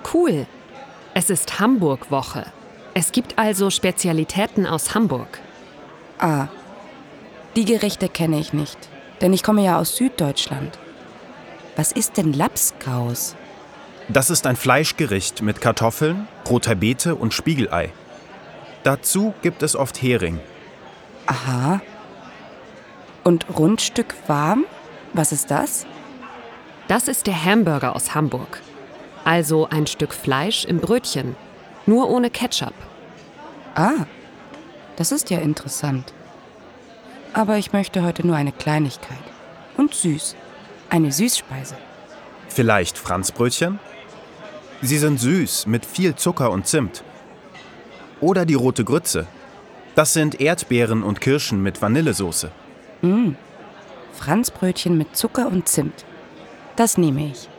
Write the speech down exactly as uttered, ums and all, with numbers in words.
Cool. Es ist Hamburg-Woche. Es gibt also Spezialitäten aus Hamburg. Ah, die Gerichte kenne ich nicht, denn ich komme ja aus Süddeutschland. Was ist denn Labskaus? Das ist ein Fleischgericht mit Kartoffeln, roter Beete und Spiegelei. Dazu gibt es oft Hering. Aha. Und Rundstück warm? Was ist das? Das ist der Hamburger aus Hamburg. Also ein Stück Fleisch im Brötchen, nur ohne Ketchup. Ah, das ist ja interessant. Aber ich möchte heute nur eine Kleinigkeit. Und süß. Eine Süßspeise. Vielleicht Franzbrötchen? Sie sind süß, mit viel Zucker und Zimt. Oder die rote Grütze. Das sind Erdbeeren und Kirschen mit Vanillesoße. Mmh. Franzbrötchen mit Zucker und Zimt. Das nehme ich.